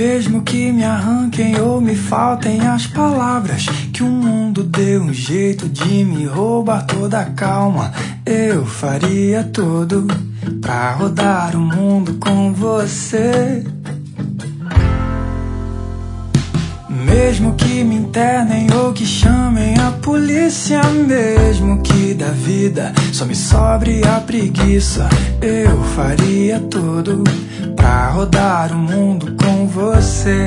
Mesmo que me arranquem ou me faltem as palavras, que o mundo dê um jeito de me roubar toda a calma, eu faria tudo pra rodar o mundo com você. Mesmo que me internem ou que chamem a polícia, mesmo que da vida só me sobre a preguiça, eu faria tudo pra rodar o mundo com você.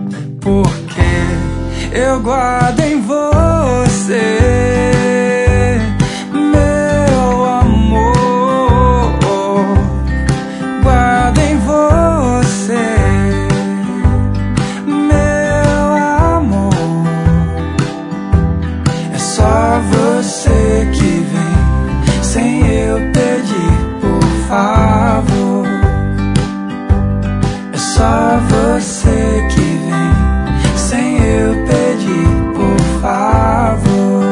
Porque eu guardo em você, meu amor, guardo em você. Você que vem sem eu pedir, por favor. É só você que vem sem eu pedir, por favor.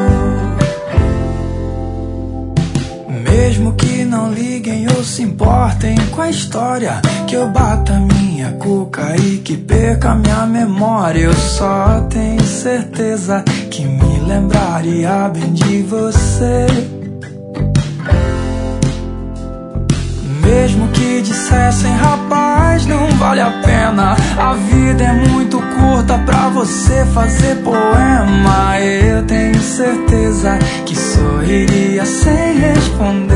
Mesmo que não liguem ou se importem com a história, que eu bata minha cuca e que perca minha memória, eu só tenho certeza que me lembraria bem de você. Mesmo que dissessem, rapaz, não vale a pena, a vida é muito curta pra você fazer poema, eu tenho certeza que sorriria sem responder.